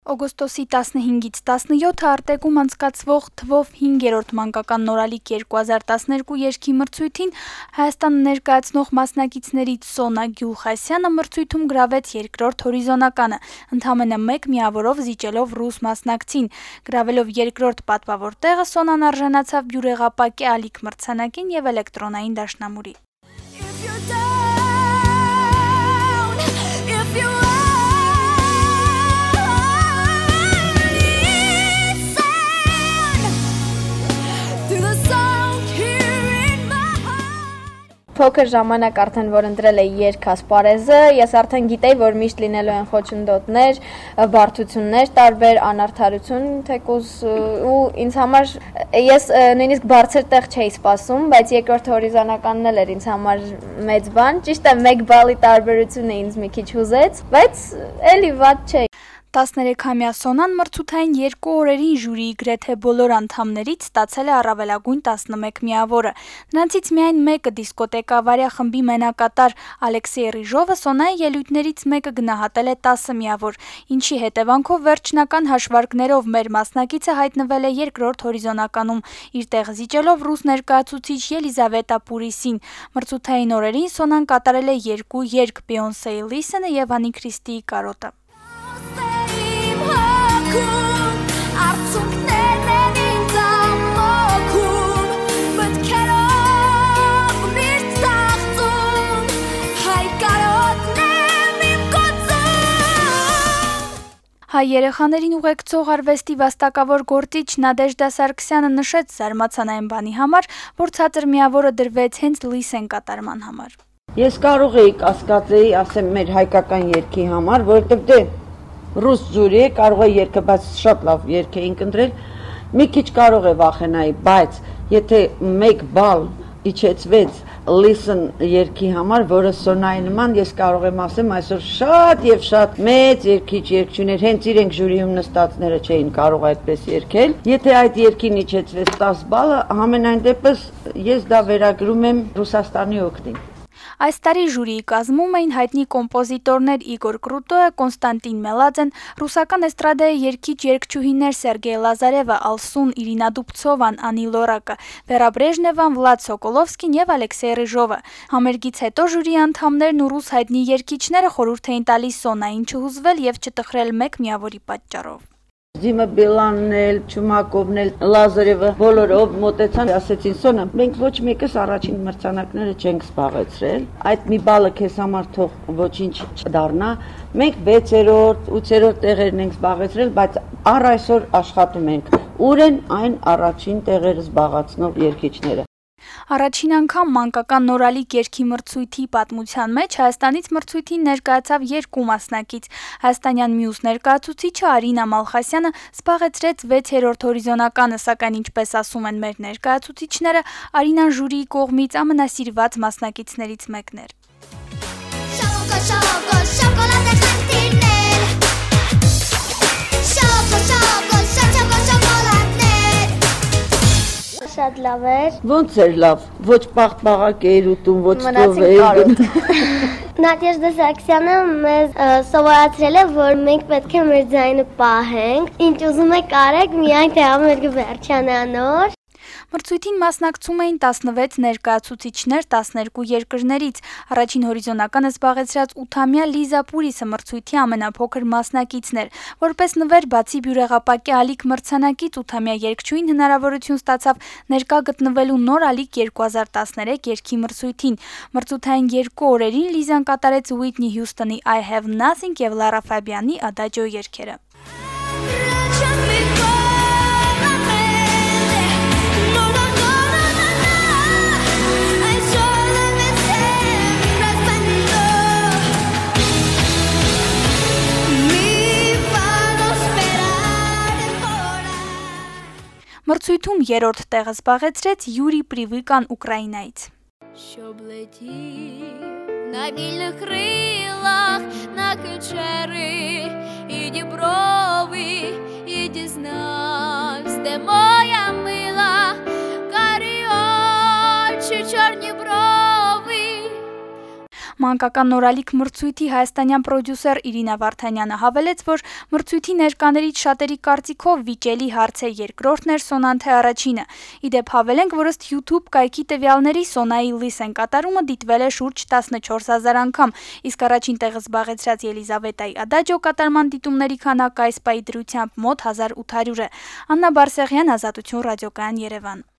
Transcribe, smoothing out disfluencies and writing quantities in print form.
Օգոստոսի 15-ից 17-ը Արտեկում անցկացվող թվով 5-րդ մանկական նորալիք 2012 երգի մրցույթին Հայաստանը ներկայացնող մասնակիցներից Սոնա Գյուլխասյանը մրցույթում գրավեց երկրորդ հորիզոնականը, ընդամենը մեկ միավորով զիջելով ռուս մասնակցին։ Գրավելով երկրորդ պատվավոր տեղը Սոնան արժանացավ բյուրեղապակե ալիք մրցանակին և էլեկտրոնային դաշնամուրի։ Փոքր ժամանակ արդեն որ ընտրել էի երգ ասպարեզը, ես արդեն գիտեի, որ միշտ լինելու են խոչընդոտներ, բարդություններ, տարբեր անարդարություն թեկուզ ու ինձ համար ես նույնիսկ բարձր տեղ չէի սպասում, բայց երկրորդ հորիզոնականն էլ էր ինձ համար մեծ բան, ճիշտ է 1 բալի տարբերությունը ինձ մի քիչ հուզեց, բայց էլի վատ չէ։ 13-ամյա Սոնան մրցութային 2 օրերին ժյուրիի գրեթե բոլոր անդամներից ստացել է առավելագույն 11 միավորը։ Նրանցից միայն մեկը դիսկոտեկավարյա խմբի մենակատար Ալեքսեյ Ռիժովը Սոնայի ելույթներից մեկը գնահատել է 10 միավոր, ինչի հետևանքով վերջնական հաշվարկներով մեր մասնակիցը հայտնվել է երկրորդ հորիզոնականում, իր տեղը զիջելով ռուս ներկայացուցիչ Ելիզավետա Պուրիսին։ Մրցութային օրերին Սոնան կատարել է 2 երգ՝ Բեյոնսեի Listen-ը և Անի Քրիստիի Կարոտը։ Հայ երեխաներին ուղեկցող արվեստի վաստակավոր գործիչ Նադեժդա Սարգսյանը նշեց զարմացան այն բանի համար, որ ցածր միավորը դրվեց հենց Listen կատարման համար։ Ես կարող էի կասկածեի, ասեմ, մեր հայկական երգի համար, որովհետև դե ռուս ժյուրի է, կարող է երգը, բայց շատ լավ երգ էինք ընտրել, մի քիչ կարող է վախենայի, բայց եթե 1 բալ իջեցվեց Listen երգի համար, որը Սոնայի նման, ես կարող եմ ասեմ, այսօր շատ եւ շատ մեծ երգիչ երգչուներ, հենց իրենք ժյուրիում նստածները չէին կարող այդպես երգել։ Եթե այդ երգին իջեցվեց 10 բալը, համենայն դեպս ես դա վերագրում եմ Ռուսաստանի օգտին։ Այս տարի ժյուրիի կազմում էին հայտնի կոմպոզիտորներ Իգոր Կրուտոյը, Կոնստանտին Մելաձեն, ռուսական էստրադայի երգիչ-երգչուհիներ Սերգեյ Լազարևը, Ալսուն, Իրինա Դուբցովան, Անի Լորակը, Վերա Բրեժնևան, Վլադ Սոկոլովսկին և Ալեքսեյ Ռիժովը։ Համերգից հետո ժյուրիի անդամներն ու ռուս հայտնի երգիչները խորհուրդ էին տալիս Սոնային չհուզվել և չտխրել 1 միավորի պատճառով։ Դիմը Բելանն էլ, Չումակովն էլ, Լազարևը բոլորը մոտեցան, ասեցին Սոնա, մենք ոչ մեկս առաջին մրցանակները չենք զբաղեցրել, այդ մի բալը քեզ համար թող ոչինչ չդառնա, մենք 6-րդ, 8-րդ տեղերն ենք զբաղեցրել, բայց առ այսօր աշխատում ենք, ուր են այն առաջին տեղերը զբաղացնող երգիչները։ Առաջին անգամ մանկական նորալիք երգի մրցույթի պատմության մեջ Հայաստանից մրցույթին ներկայացավ 2 մասնակից։ Հայաստանյան մյուս ներկայացուցիչը Արինա Մալխասյանը զբաղեցրեց 6-րդ հորիզոնականը, սակայն ինչպես ասում են մեր ներկայացուցիչները, Արինան ժյուրիի կողմից ամենասիրված մասնակիցներից մեկն էր։ Շատ լավ էր։ Ոնց էր լավ, ոչ պաղպաղակ էր ուտում, ոչ ծով էր։ Նադեժդա Սարգսյանը մեզ սովորացրել է, որ մենք պետք է մեր ձայնը պահենք, ինչ ուզում եք արեք, միայն թե համերգը վերջանա նոր։ Մրցույթին մասնակցում էին 16 ներկայացուցիչներ 12 երկրներից։ Առաջին հորիզոնականը զբաղեցրած 8-ամյա Լիզա Պուրիսը մրցույթի ամենափոքր մասնակիցն էր։ Որպես նվեր բացի բյուրեղապակե ալիք մրցանակից 8-ամյա երգչուհին հնարավորություն ստացավ ներկա գտնվելու նոր ալիք 2013 երգի մրցույթին։ Մրցութային 2 օրերին Լիզան կատարեց Ուիթնի Հյուսթոնի I Have Nothing և Լարա Ֆաբիանի Adagio երգերը։ Մրցույթում 3-րդ տեղը զբաղեցրեց Յուրի Պրիվիկան Ուկրաինայից։ Մանկական նորալիք մրցույթի հայաստանյան պրոդյուսեր Իրինա Վարդանյանը հավելեց, որ մրցույթի ներկաներից շատերի կարծիքով վիճելի հարց է երկրորդն էր, Սոնան թե առաջինը։ Իդեպ հավելենք, որ ըստ YouTube կայքի տվյալների Սոնայի Listen կատարումը դիտվել է շուրջ 14,000 անգամ, իսկ առաջին տեղը զբաղեցրած Ելիզավետայի Ադաջո կատարման դիտումների քանակը այս պահի դրությամբ մոտ 1800 է։ Աննա Բարսեղյան, Ազատություն, Ռադիոկայան, Երևան։